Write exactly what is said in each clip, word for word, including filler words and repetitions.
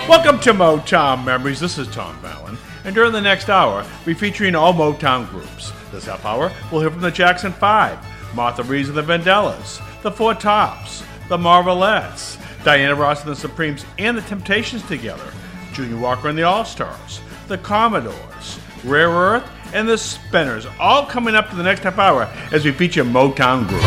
Welcome to Motown Memories. This is Tom Fallon, and during the next hour, we're featuring all Motown groups. This half hour, we'll hear from the Jackson Five, Martha Reeves and the Vandellas, the Four Tops, the Marvelettes, Diana Ross and the Supremes, and the Temptations together, Junior Walker and the All-Stars, the Commodores, Rare Earth, and the Spinners, all coming up to the next half hour as we feature Motown groups.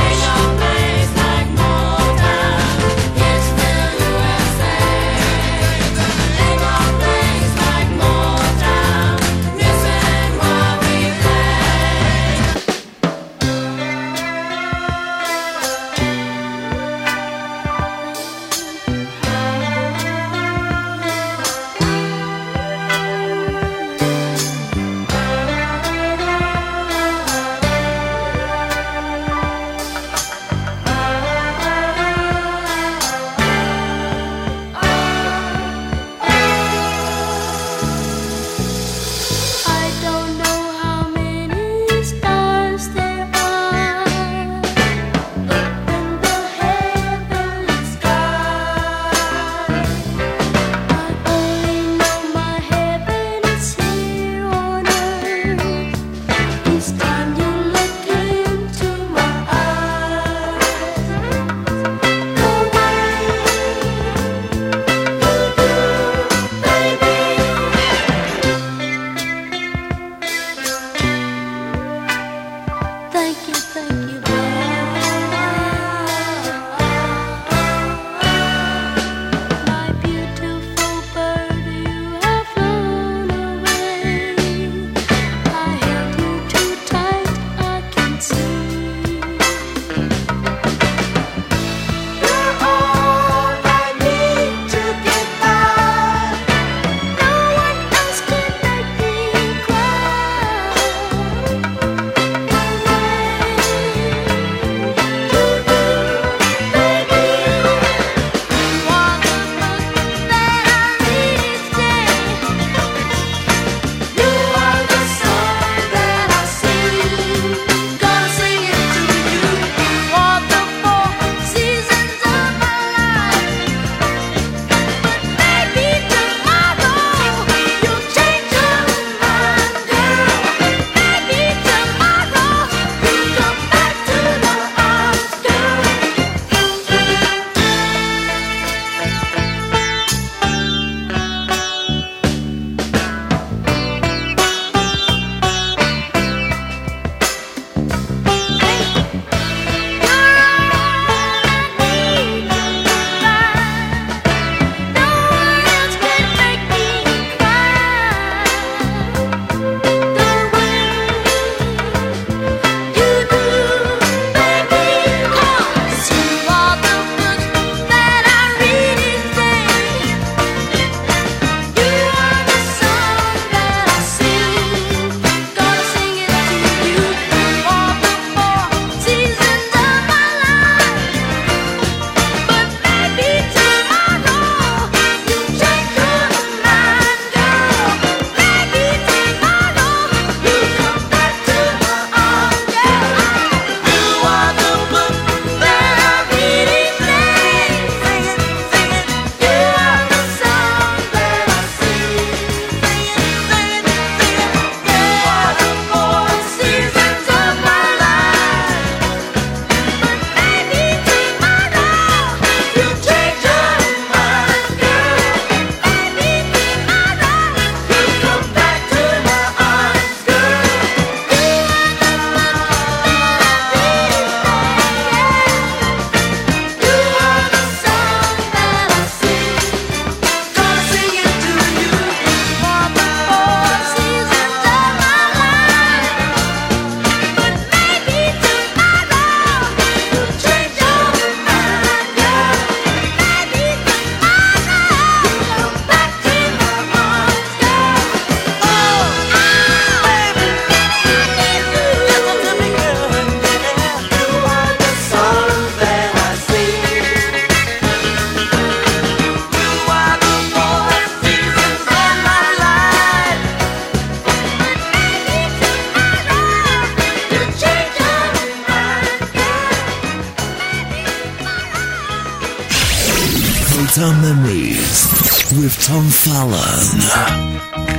Motown Memories. with Tom Fallon.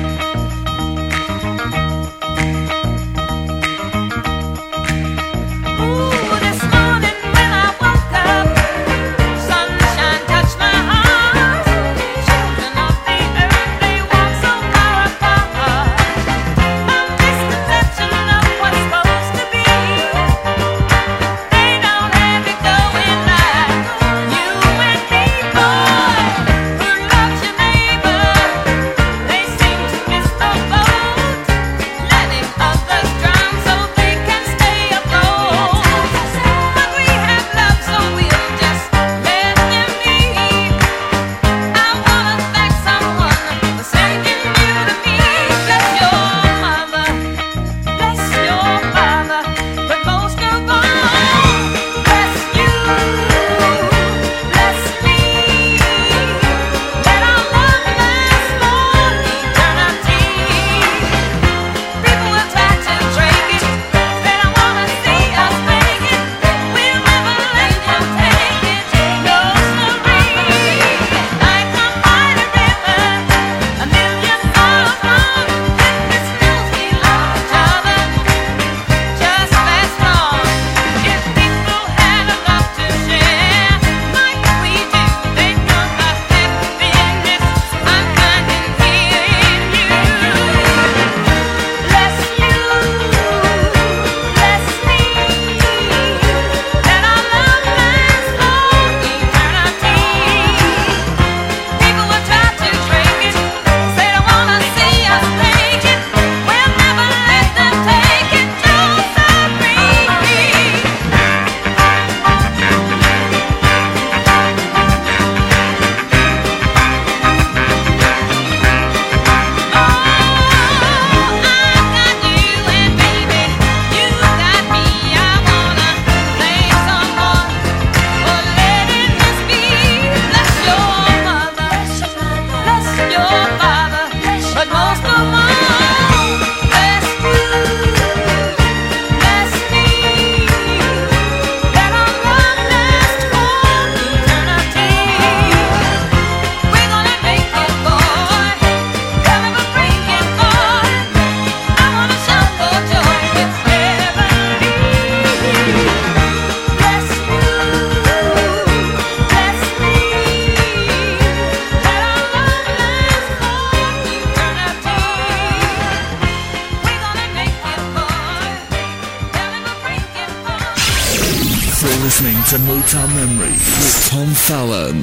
Listening to Motown Memories with Tom Fallon.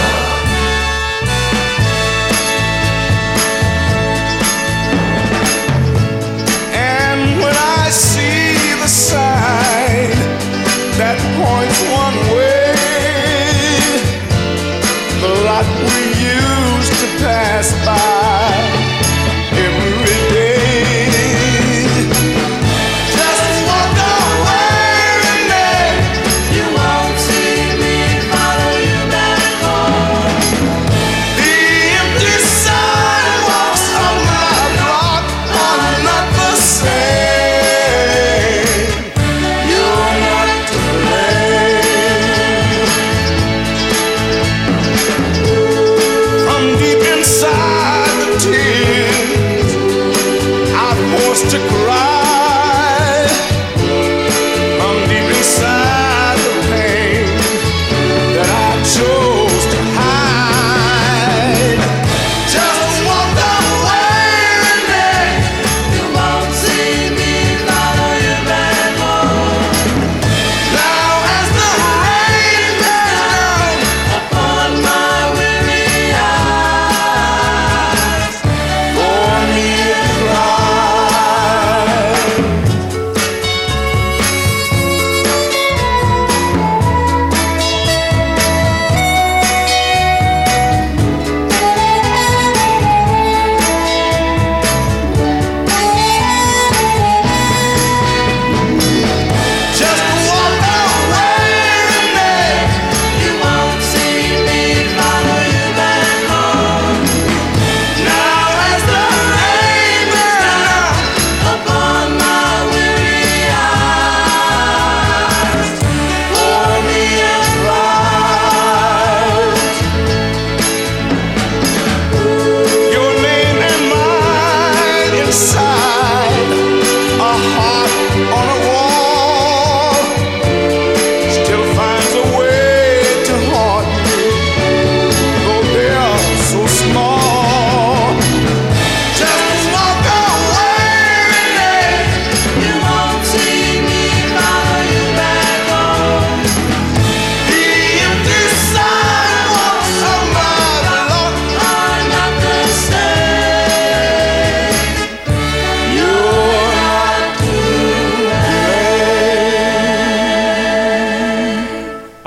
And when I see the sign that points one way, the lot we used to pass by every day. You won't see me follow you back home.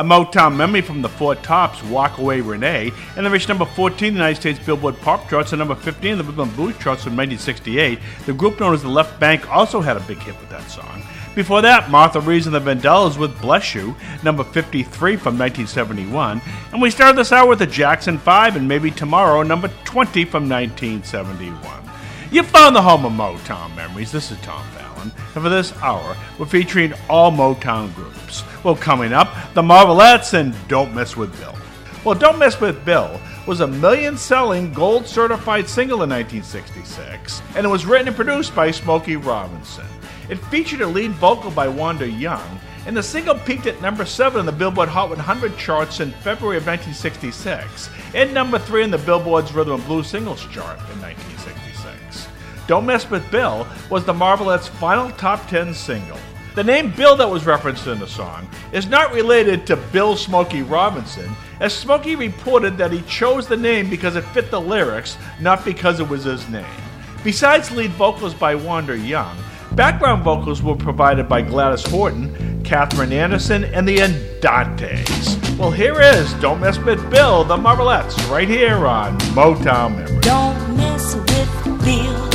A Motown memory from the Four Tops, Walk Away Renee, and they reached number fourteen in the United States Billboard Pop Charts and number fifteen in the Rhythm and Blues Charts from nineteen sixty-eight. The group known as the Left Bank also had a big hit with that song. Before that, Martha Reeves and the Vandellas with Bless You, number fifty-three from nineteen seventy-one. And we started this hour with the Jackson five and Maybe Tomorrow, number twenty from nineteen seventy-one. You found the home of Motown memories. This is Tom Fallon. And for this hour, we're featuring all Motown groups. Well, coming up, the Marvelettes and Don't Mess With Bill. Well, Don't Mess With Bill was a million-selling, gold-certified single in nineteen sixty-six, and it was written and produced by Smokey Robinson. It featured a lead vocal by Wanda Young, and the single peaked at number seven in the Billboard Hot one hundred charts in February of nineteen sixty-six, and number three in the Billboard's Rhythm and Blues Singles chart in nineteen sixty-six. Don't Mess With Bill was the Marvelettes' final top ten single. The name Bill that was referenced in the song is not related to Bill Smokey Robinson, as Smokey reported that he chose the name because it fit the lyrics, not because it was his name. Besides lead vocals by Wanda Young, background vocals were provided by Gladys Horton, Catherine Anderson, and the Andantes. Well, here is Don't Mess With Bill, the Marvelettes, right here on Motown Memory. Don't mess with Bill.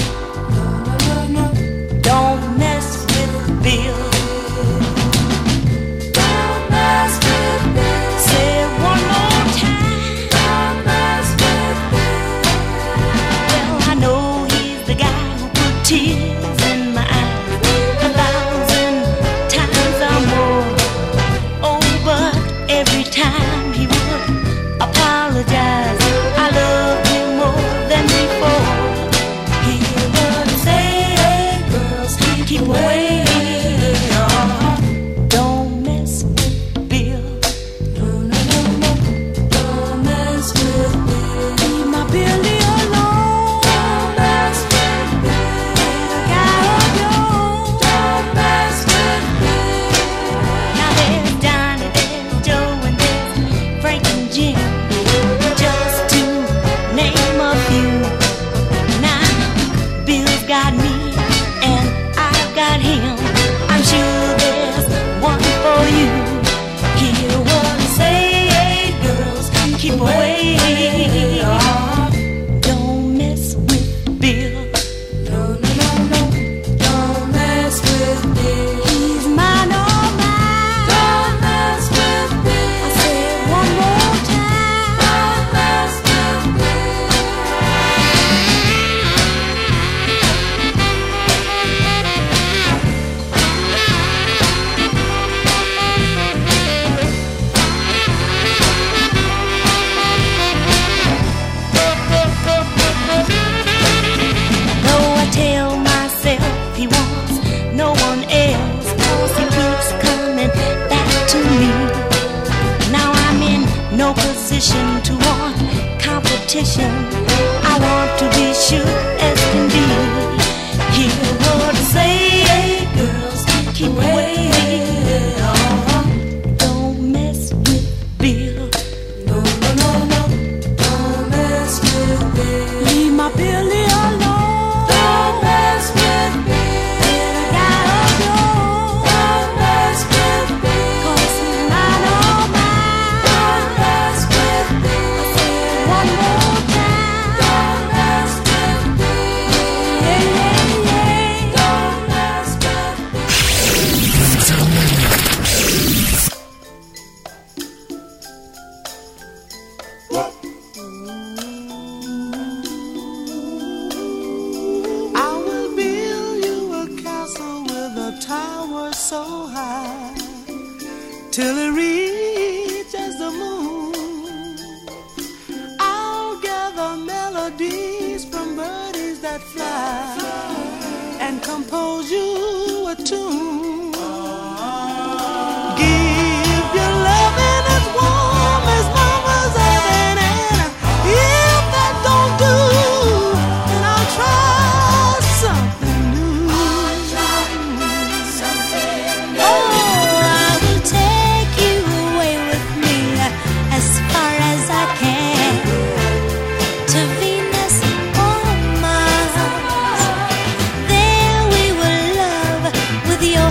Don't mess with Bill. Don't mess with Bill. Say it one more time. Don't mess with Bill. Well, I know he's the guy who put tears in my eyes a thousand times or more. Oh, but every time he would apologize, I loved him more than before. He would say, hey, girls, keep away. Don't mess with Bill. No, no, no, no. Don't mess with Bill. Leave my Billy alone. Don't mess with Bill. Guy of yours. Don't mess with Bill. Now there's Johnny, there's Joe, and there's Frank and Jim, just to name a few. Now Bill's got me and I've got him. I'm sure there's one for you. Hear what I say, hey, girls, keep away. Don't mess with Bill. No, no, no, no. Don't mess with Bill. He's mine, all mine. Don't mess with Bill. I say it one more time. Don't mess with Bill. Though I tell myself he wants no one else, 'cause he keeps coming back to me. Now I'm in no position to want competition. I want to be sure as can be. Hear what I say, hey, girls, keep away. Don't mess with Bill. No, no, no, no. Don't mess with Bill. Leave my Billy alone. Don't mess with Bill. Guy of yours. Don't mess with Bill. 'Cause he's mine, all mine. Don't mess with Bill. I say it one more time. Don't mess with Bill. Yeah, yeah, yeah. Don't mess with Bill. I will build you a castle with a tower so high till it reaches the moon. I'll gather melodies from birdies that fly and compose you a tune. Give your loving as warm as mama's oven, and if that don't do, then I'll try something new. Oh, I will take you away with me as far as I can to Venus or Mars. There we will love with your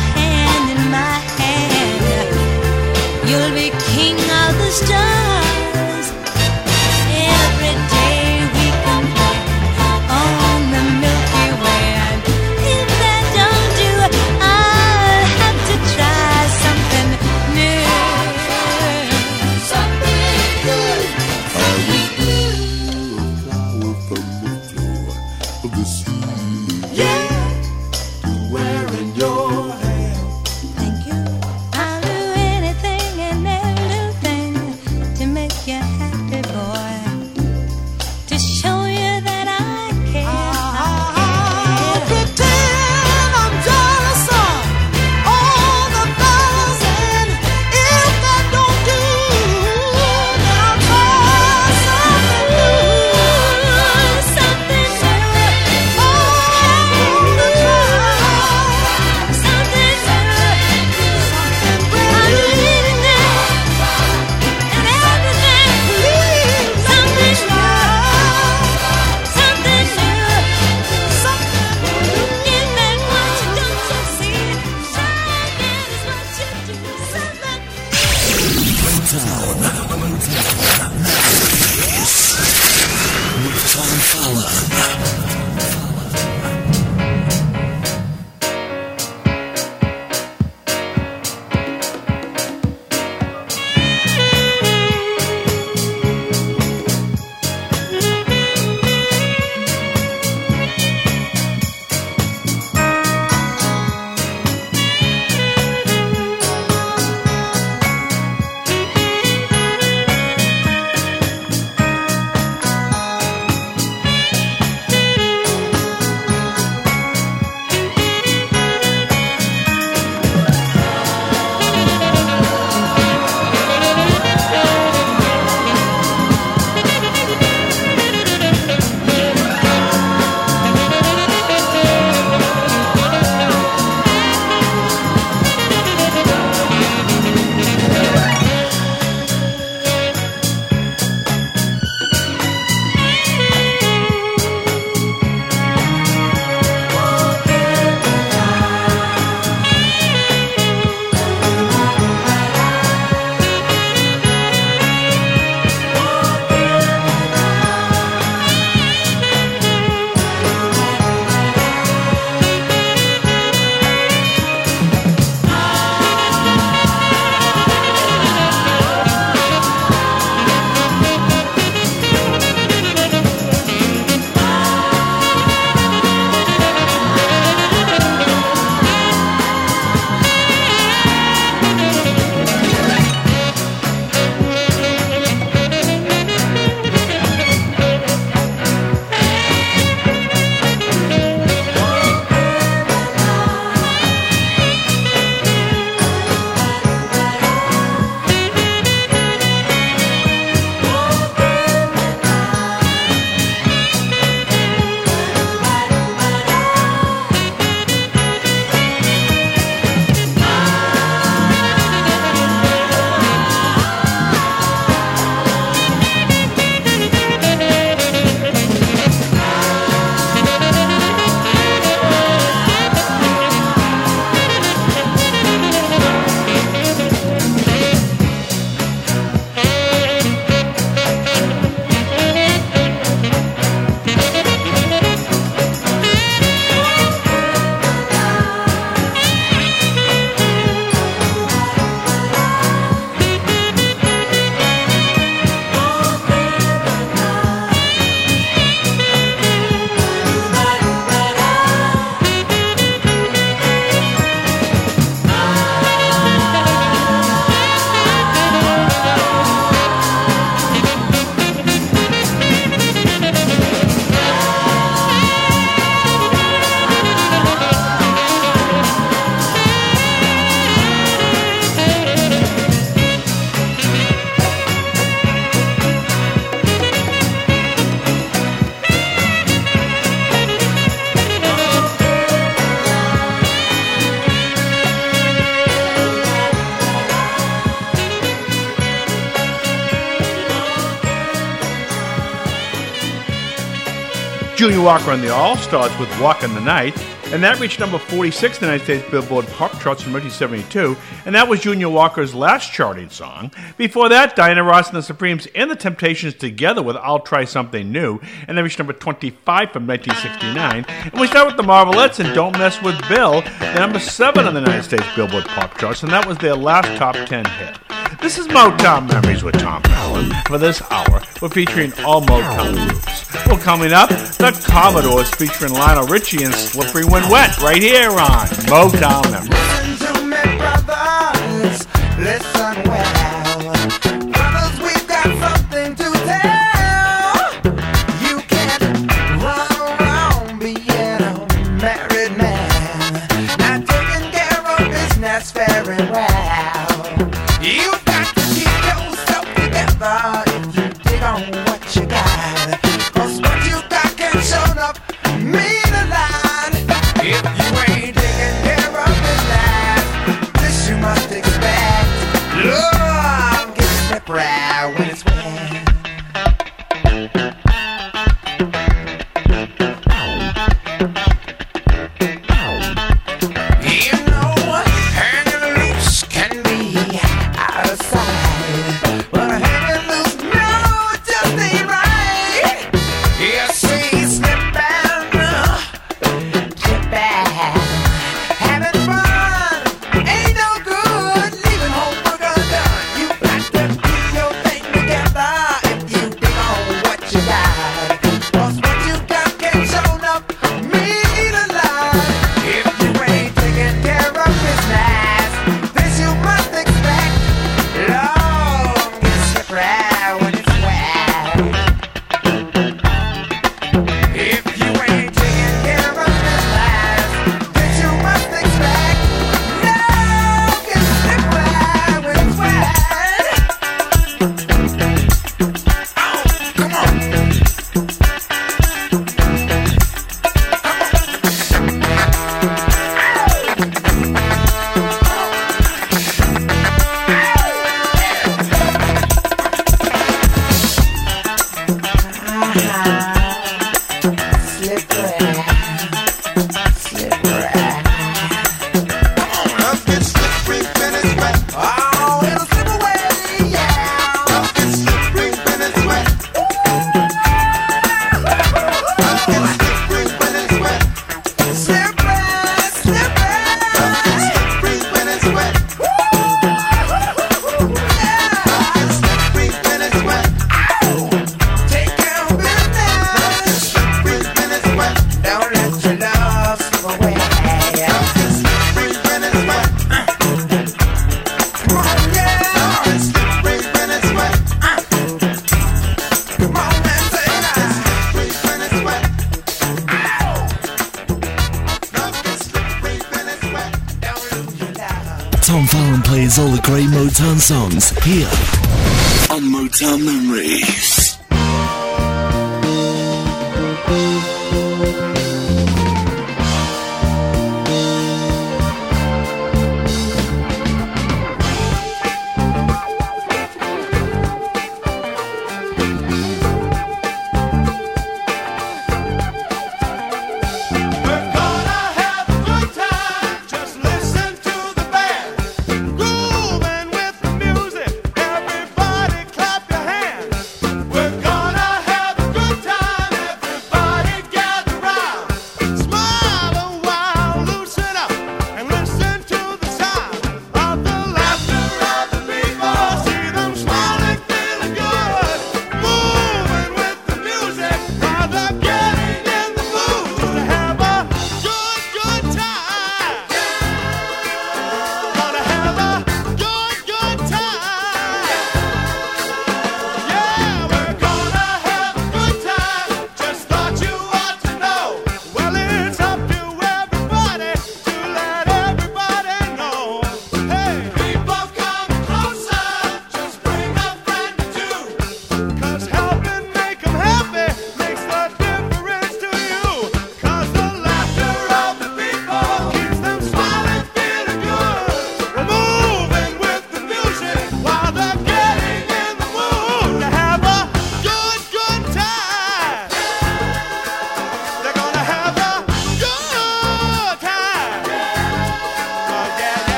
Junior Walker and the All-Stars with Walk in the Night, and that reached number forty-six in the United States Billboard Pop Charts in nineteen seventy-two, and that was Junior Walker's last charting song. Before that, Diana Ross and the Supremes and the Temptations together with I'll Try Something New, and that reached number twenty-five from nineteen sixty-nine. And we start with the Marvelettes and Don't Mess with Bill, number seven in the United States Billboard Pop Charts, and that was their last top ten hit. This is Motown Memories with Tom Fallon. For this hour, we're featuring all Motown groups. Well, coming up, the Commodores featuring Lionel Richie and Slippery When Wet, right here on Motown Memories. Listen to me, brothers. Listen well. Brothers, we've got something to tell. You can't run around being a married man, not taking care of business very well. You've got to keep yourself together if you dig on what you got. Cause what you got can show up mean a lot. If you ain't taking care of business, this you must expect. Love gets slippery when it's wet. You know, hanging loose can be out of sight, but hanging loose, no, it just ain't right. You see, slipping, jipping, having fun ain't no good. Leaving home work undone. You got to keep your thing together if you dig on what you got. 'Cause what you got can show up mean a lot. If you ain't taking care of business, this you must expect. Love gets slippery when it's wet. If you ain't taking care of business, this you must expect. Love gets slippery when it's wet. Oh, come on. Slippery, slippery. Love gets slippery when it's wet. Oh, it'll slip away, yeah. Love gets slippery when it's wet. Love gets slippery when it's wet. Slippery, slippery. Love gets slippery when it's wet. Love gets slippery when it's wet. Take care of business. Slippery when it's wet. Don't let your love slip away. Love gets slippery when it's wet. Come on, yeah. Love gets slippery when it's wet. Come on, man, say that. Slippery when it's wet. Love gets slippery when it's wet. Don't lose your love. Tom Fallon plays all the great Motown songs here on Motown Memories. We're gonna have a good time. Just listen to the band. Grooving with the music. Everybody clap your hands. We're gonna have a good time. Everybody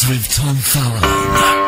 Sounds with Tom Fallon.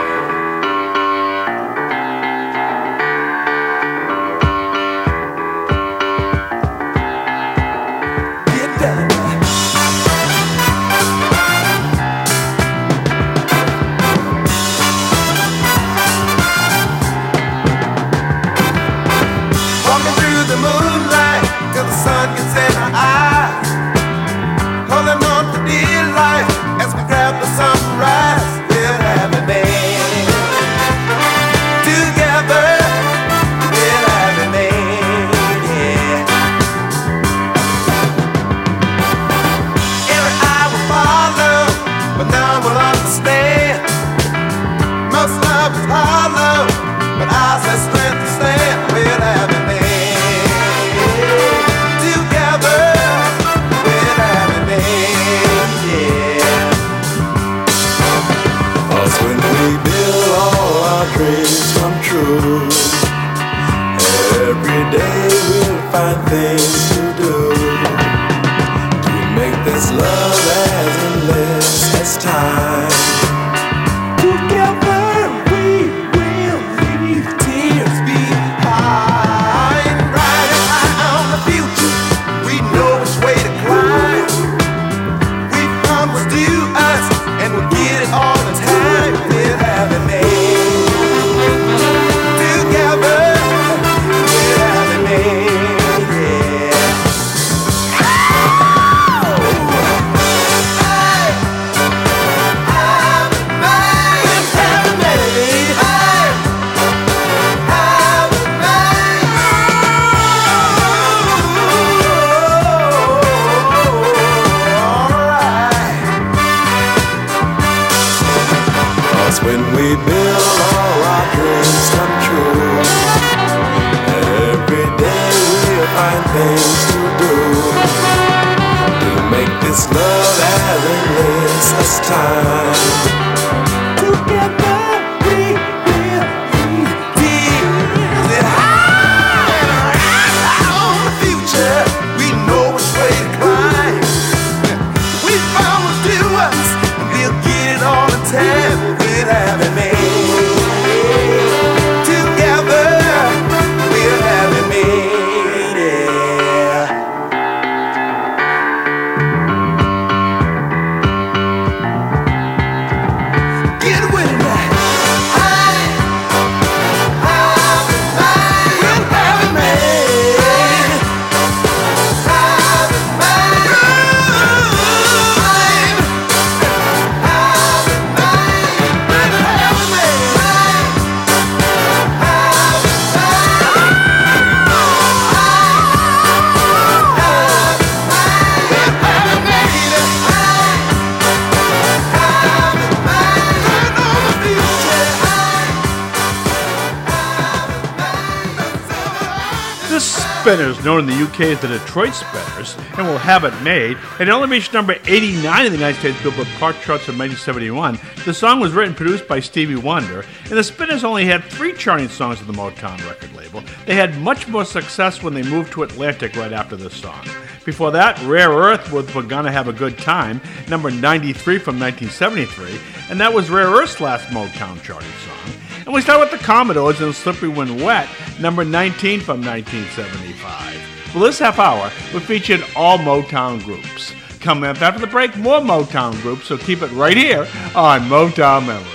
Spinners, known in the U K as the Detroit Spinners, and will have it made. It only reached number eighty-nine in the United States Billboard Pop charts in nineteen seventy-one. The song was written and produced by Stevie Wonder, and the Spinners only had three charting songs on the Motown record label. They had much more success when they moved to Atlantic right after this song. Before that, Rare Earth with We're Gonna Have a Good Time, number ninety-three from nineteen seventy-three, and that was Rare Earth's last Motown charting song. And we start with the Commodores and Slippery When Wet, number nineteen from nineteen seventy-five. Well, this half hour, we featured all Motown groups. Coming up after the break, more Motown groups, so keep it right here on Motown Memories.